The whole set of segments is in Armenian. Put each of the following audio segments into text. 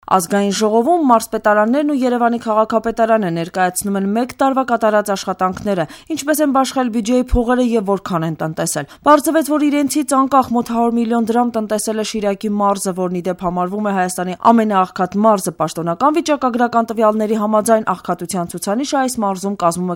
Ազգային ժողովում մարզպետարաններն ու Երևանի քաղաքապետարանը ներկայացնում են 1 տարվա կատարած աշխատանքները, ինչպես են բաշխել բյուջեի փողերը եւ որքան են տնտեսել։ Պարզվեց, որ իրենցից անկախ մոտ 100 միլիոն դրամ տնտեսել է Շիրակի մարզը, որն ի դեպ համարվում է Հայաստանի ամենաաղքատ մարզը։ Պաշտոնական վիճակագրական տվյալների համաձայն աղքատության ցուցանիշը այս մարզում կազմում է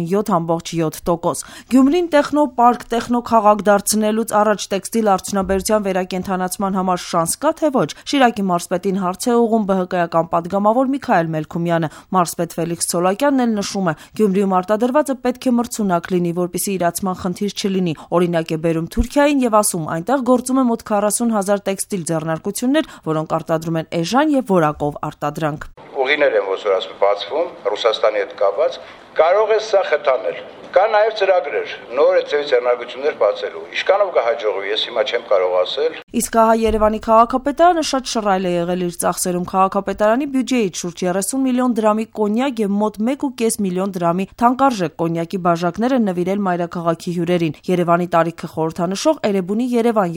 47.7%։ Գյումրին տեխնոպարկ, տեխնոքաղաք դարձնելուց առաջ տեքստիլ արդյունաբերության վերակենդանացման համար շանս կա թե ոչ։ Շիրակի մարզպետին հարց է ուղղում ԲՀԿ-ական պատգամավոր Միքայել Մելքումյանը։ Մարզպետ Ֆելիքս Ցոլակյանն էլ նշում է, Գյումրիում արտադրվածը պետք է մրցունակ լինի, որպեսզի իրացման խնդիր չլինի։ Օրինակ է բերում Թուրքիային եւ ասում, այնտեղ գործում է մոտ 40,000 տեքստիլ ձեռնարկություններ, որոնք արտադրում են էժան եւ որակով արտադրանք։ Ուղիներ են ոսոր ասում բացվում Ռուսաստանի հետ կապված, կարող է սա խթանել։ Կա նաև ծրագրեր, նոր այցեվի ձեռնարկություններ բացելու։ Ինչքանով կհաջողվի, ես հիմա չեմ կարող ասել։ Իսկ հա Երևանի քաղաքապետարանը շատ շռայլ է եղել իր ծախսերում։ Քաղաքապետարանի բյուջեից շուրջ 30 միլիոն դրամի կոնյակ եւ մոտ 1.5 միլիոն դրամի թանկարժեք կոնյակի բաժակներ են նվիրել մայրաքաղաքի հյուրերին։ Երևանի տարիքը խորհրդանշող Էրեբունի Երևան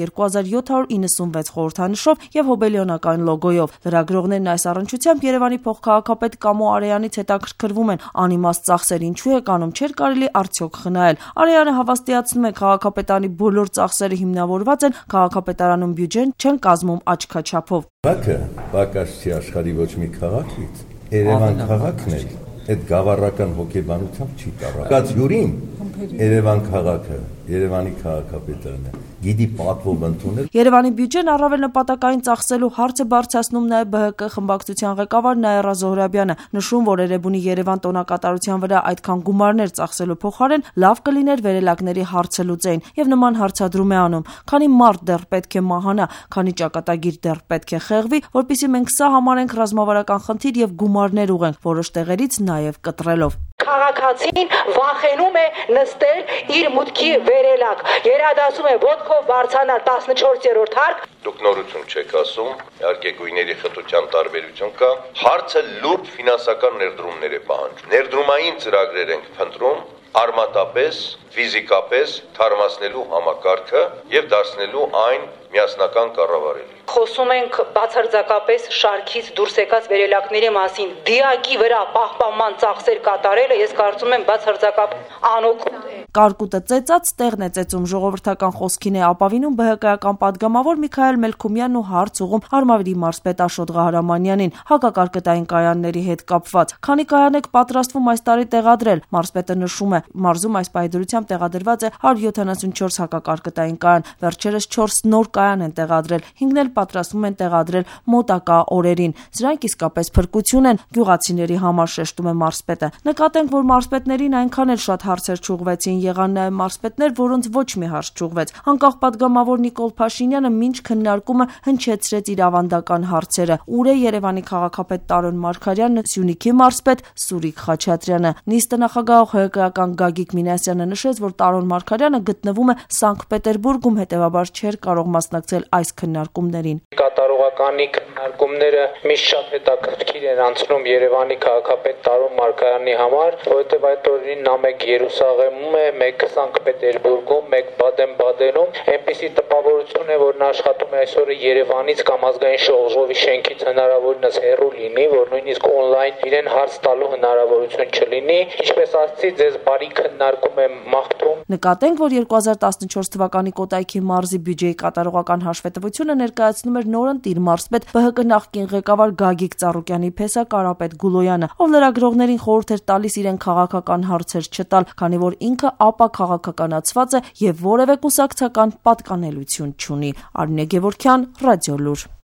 2796 խորհրդանշով եւ հոբելիոնական լոգոյով։ Լրագրողներն այս առնչությամբ Երևանի փոխքաղաքապետ Կամո Արեյանից հետաքրքրվում են, անիմաստ ծախսեր ինչու է կանում, չէր կարելի արդյոք խնայել։ Արեյանը հավաստիացնում է, քաղաքապետարանի բոլոր ծախսերը հիմնավորված են քաղաքապետարանում բյուջեն չեն կազմում աչքաչափով։ Բաքը պակասի աշխարհի ոչ մի քաղաքից Երևան քաղաքն է, այդ գավառական հոգեբանությամբ չի կարող։ Կաց յուրին Երևան քաղաքը, Երևանի քաղաքապետարանը գիտի պատվով ընդունել։ Երևանի բյուջեն առավել նպատակային ծախսելու հարցը բարձրացնում նաև ԲՀԿ խմբակցության ղեկավար Նաիրա Զոհրաբյանը, նշում, որ Էրեբունի Երևան տոնակատարության վրա այդքան գումարներ ծախսելու փոխարեն լավ կլիներ վերելակների հարցը լուծեին եւ նման հարցադրում է անում։ Քանի մարդ դեռ պետք է մահանա, քանի ճակատագիր դեռ պետք է խեղվի, որpիսի մենք սա համարենք ռազմավարական խնդիր եւ գումարներ ուղենք, որոշ տեղերից նաև կտրելով։ Քաղաքացին վախենում է նստել իր մուտքի վերելակ, երադասում է ոտքով բարձանալ 14-րդ հարկ։ Դուք նորություն չեք ասում, իհարկե գույների խտության տարբերություն կա, հարցը լուրջ ֆինանսական ներդրումներ է պահանջում։ Ներդրումային ծրագրեր ենք փնտրում, արմատապես, ֆիզիկապես թարմացնելու համակարգը եւ դարձնելու այն միասնական կառավարելի։ Խոսում ենք բացարձակապես շարքից դուրս եկած վերելակների մասին։ Դիակի վրա պահպանման ծախսեր կատարելը ես կարծում եմ բացարձակապես անօգուտ է։ Կարկուտը ծեծած տեղն է ծեծում, ժողովրդական խոսքին է ապավինում ԲՀԿ-ական պատգամավոր Միքայել Մելքումյանն ու հարց ուղում Արմավիրի մարզպետ Աշոտ Ղահարամանյանին հակակարկտային կայանների հետ կապված։ Քանի կայան եք պատրաստվում այս տարի տեղադրել, մարզպետը նշում է, մարզում այս պայդրությամբ տեղադրված է 174 հակակարկտային կայան, վերջերս 4 նոր կայան են տեղադրել, 5-ն էլ պատրաստվում են տեղադրել մոտակա օրերին։ Սրանք իսկապես փրկություն են գյուղացիների համար, շեշտում է մարզպետը։ Նկատենք, որ մարզպետներին այնքան էլ շատ հարցեր չուղվեցին, եղան նաև մարզպետներ, որոնց ոչ մի հարց չուղվեց։ Անկախ պատգամավոր Նիկոլ Փաշինյանը մինչ քննարկումը հնչեցրեց իր ավանդական հարցերը։ Ուր է Երևանի քաղաքապետ Տարոն Մարգարյանն, Սյունիքի մարզպետ Սուրիկ Խաչատրյանը։ Նիստը նախագահող ՀԿ-ական Գագիկ Մինասյանը նշեց, որ Տարոն Մարգարյանը գտնվում է Սանկտ Պետերբուրգում, հետևաբար չէր կարող մասնակցել այս քննարկումներին։ Կատարողականի քննարկումները միշտ շատ հետաքրքիր են անցնում Երևանի քաղաքապետ Տարոն Մարգարյանի համար, որովհետև այդ օրերին նա մեկ Երուսաղեմում է, մեկ Սանկտ Պետերբուրգում, մեկ Բադեն-Բադենում, այնպիսի տպավորություն է, որ նա աշխատում է այսօր Երևանից կամ ազգային ժողովի շենքից հնարավորինս հեռու լինի, որ նույնիսկ օնլայն իրեն հարց տալու հնարավորություն չլինի։ Ինչպես ասացի, ձեզ բարի քննարկում եմ մաղթում։ Նկատենք, որ 2014 թվականի Կոտայքի մարզի բյուջեի կատարողական հաշվետվությունը ներկայացնում էր նորընտիր մարզպետ ԲՀԿ նախկին ղեկավար Գագիկ Ծառուկյանի փեսա Կարապետ Գուլոյանը, ով լրագրողներին խորհուրդ էր տալիս իրեն քաղաքական հարցեր չտալ, քանի որ ինքը ապաքաղաքականացված է եւ որևէ կուսակցական պատկանելություն չունի։ Արմինե Գևորգյան, Ռադիոլուր։